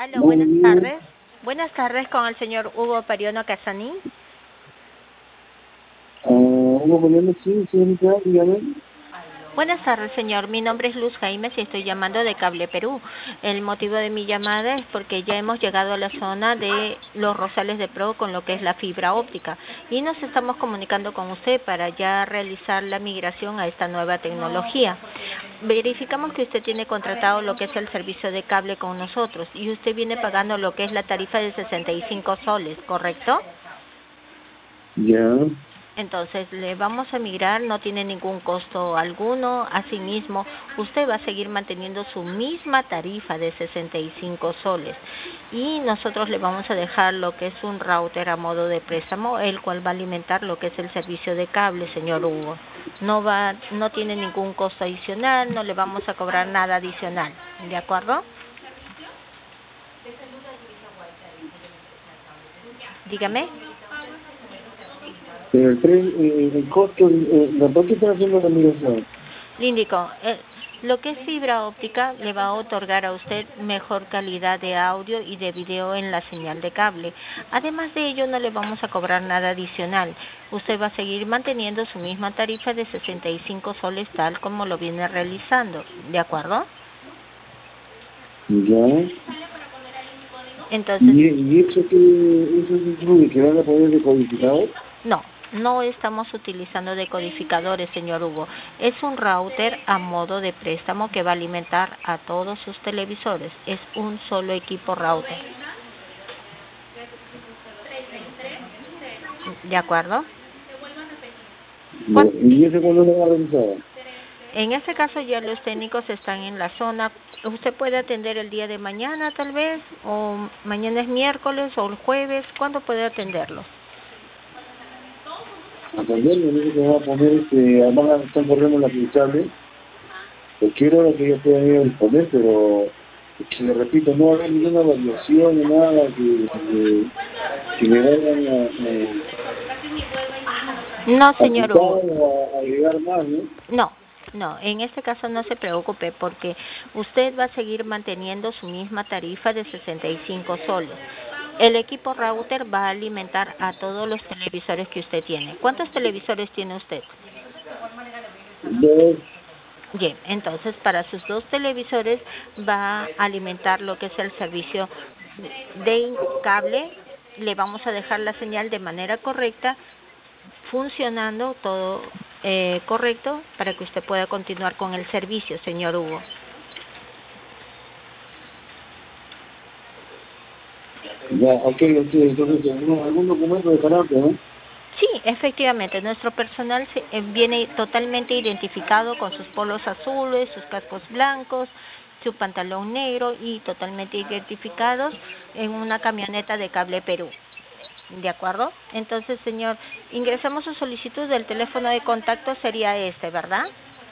Aló, Buenos buenas días. tardes. Buenas tardes con el señor Hugo Pariono Casaní. Hugo Moreno, sí, señorita, dígame. Buenas tardes, señor. Mi nombre es Luz Jaimes y estoy llamando de Cable Perú. El motivo de mi llamada es porque ya hemos llegado a la zona de Los Rosales de Pro con lo que es la fibra óptica y nos estamos comunicando con usted para ya realizar la migración a esta nueva tecnología. Verificamos que usted tiene contratado lo que es el servicio de cable con nosotros y usted viene pagando lo que es la tarifa de 65 soles, ¿correcto? Ya. Entonces le vamos a migrar, no tiene ningún costo alguno. Asimismo, usted va a seguir manteniendo su misma tarifa de 65 soles y nosotros le vamos a dejar lo que es un router a modo de préstamo, el cual va a alimentar lo que es el servicio de cable, señor Hugo. No tiene ningún costo adicional, no le vamos a cobrar nada adicional, ¿de acuerdo? Dígame. El costo, ¿por qué están haciendo la migración? Le indico, lo que es fibra óptica le va a otorgar a usted mejor calidad de audio y de video en la señal de cable. Además de ello, no le vamos a cobrar nada adicional. Usted va a seguir manteniendo su misma tarifa de 65 soles tal como lo viene realizando, ¿de acuerdo? Ya. Entonces, ¿Y eso incluye que van a poner decodificador? no estamos utilizando decodificadores, señor Hugo. Es un router a modo de préstamo que va a alimentar a todos sus televisores. Es un solo equipo router. ¿De acuerdo? ¿Y eso cuándo lo va a realizar? En este caso ya los técnicos están en la zona. Usted puede atender el día de mañana tal vez, o mañana es miércoles o el jueves. ¿Cuándo puede atenderlos? Atenderme, dice que va a poner, además están corriendo la aplicable. Cualquier hora que ellos puedan ir a disponer, pero le repito, no va a haber ninguna variación ni nada que me vayan No, a señor quitar Hugo. o a agregar más, ¿no? No, en este caso no se preocupe porque usted va a seguir manteniendo su misma tarifa de 65 soles. El equipo router va a alimentar a todos los televisores que usted tiene. ¿Cuántos televisores tiene usted? Dos, Bien, entonces para sus dos televisores va a alimentar lo que es el servicio de cable. Le vamos a dejar la señal de manera correcta, funcionando todo correcto para que usted pueda continuar con el servicio, señor Hugo. ya, ok, entonces algún documento de carácter, ¿no? Sí, efectivamente, nuestro personal viene totalmente identificado con sus polos azules, sus cascos blancos, su pantalón negro y totalmente identificados en una camioneta de Cable Perú. ¿De acuerdo? Entonces, señor, ingresamos su solicitud del teléfono de contacto, sería este, ¿verdad?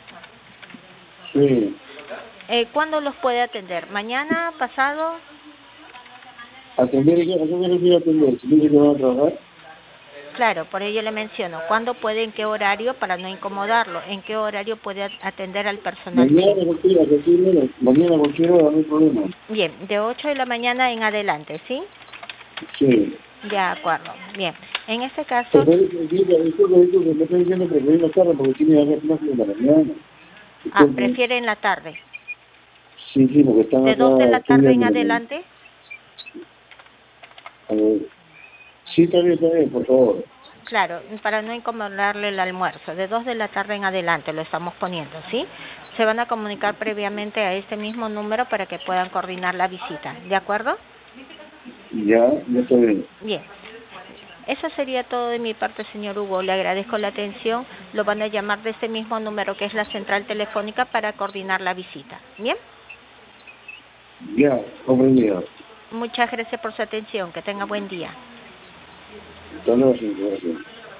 Sí. ¿Cuándo los puede atender? ¿Mañana? ¿Pasado? ¿A qué me refiero a atender? ¿Si dice que van a trabajar? Claro, por ello le menciono. ¿Cuándo puede, en qué horario, para no incomodarlo? ¿En qué horario puede atender al personal técnico? Mañana a cualquier hora, no hay problema. Bien, de 8 de la mañana en adelante, ¿sí? Sí. De acuerdo. Bien, en este caso... Pero esto que me está diciendo que me la tarde porque tiene que hacer clases de la mañana. Disculpen. prefiere en la tarde. Sí, porque están ¿De acá 2 de la tarde en estudiando. adelante? Sí, está bien, por favor. Claro, para no incomodarle el almuerzo. De 2 de la tarde en adelante lo estamos poniendo, ¿sí? Se van a comunicar previamente a este mismo número para que puedan coordinar la visita. ¿De acuerdo? Ya está bien. Bien. Eso sería todo de mi parte, señor Hugo. Le agradezco la atención. Lo van a llamar de este mismo número que es la central telefónica para coordinar la visita. ¿Bien? Ya, comprendido. Muchas gracias por su atención. Que tenga buen día. Hasta luego, señor. Gracias.